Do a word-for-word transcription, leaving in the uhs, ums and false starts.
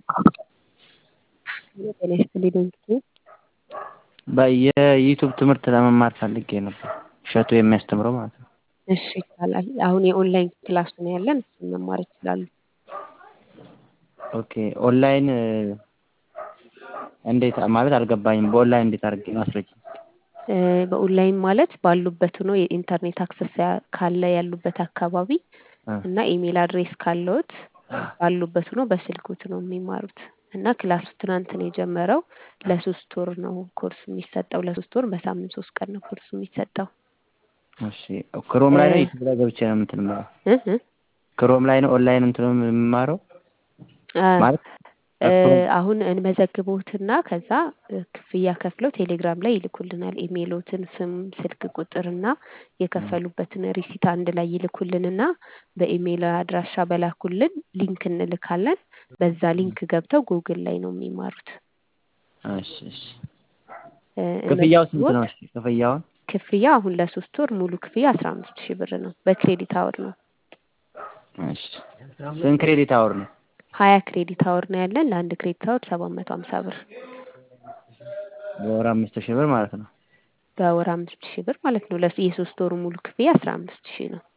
ጤና ይስጥልኝ ዶክተር በየዩቲዩብ ትምህርት ለመማር ፈልጌ ነበር እሸቱ የሚያስተምረው ማለት ነው። እሺ ይቻላል። አሁን የኦንላይን ክላስ ነው ያለን፣ እሱን መማር ይችላሉ። ኦኬ ኦንላይን እንዴት ማለት አልገባኝም። በኦንላይን እንዴት አድርጌ ነው አስረጂኝ። እ በኦንላይን ማለት ባሉበት ሆኖ የኢንተርኔት አክሰስ ያ- ካለ ያሉበት አካባቢ እ እና ኢሜል አድሬስ ካለዎት ባሉበት ሆኖ በስልክዎት ነው የሚማሩት። እና ክላሱ ትናንት ነው የጀመረው። ለሶስት ወር ነው ኮርስ የሚሰጠው። ለሶስት ወር በሳምንት ሶስት ቀን ነው ኮርሱ የሚሰጠው። እሺ ክሮም ላይ ነው እ ዩቲዩብ ላይ ገብቼ ነው እንትን የምለው? እ እ ክሮም ላይ ነው ኦንላይን እንትን የምማረው አ ማለት እ ክሮም አሁን እንመዘግቦትና ከዛ እ ክፍያ ከፍለው ቴሌግራም ላይ ይልኩልናል። ኢሜሎትን፣ ስም፣ ስልክ ቁጥርና የከፈሉበትን ሪሲት አንድ ላይ ይልኩልንና በኢሜል አድራሻ በላኩልን ሊንክ እንልካለን። በዛ ሊንክ ገብተው ጉግል ላይ ነው የሚማሩት። እሺ እሺ እ ክፍያው ስንት ነው? እንመዝግቦት። እሺ ክፍያውን ክፍያ አሁን ለሶስት ወር ሙሉ ክፍያ አስራ አምስት ሺህ ብር ነው። በክሬዲት አወር ነው። እሺ ስንት ክሬዲት አወር ነው? ሀያ ክሬዲት አወር ነው ያለን። ለአንድ ክሬዲት አወር ሰባት መቶ ሀምሳ ብር፣ በወር አምስት ሺህ ብር ማለት ነው። በወር አምስት ሺህ ብር ማለት ነው። ለስ የሶስት ወሩ ሙሉ ክፍያ አስራ አምስት ሺህ ነው።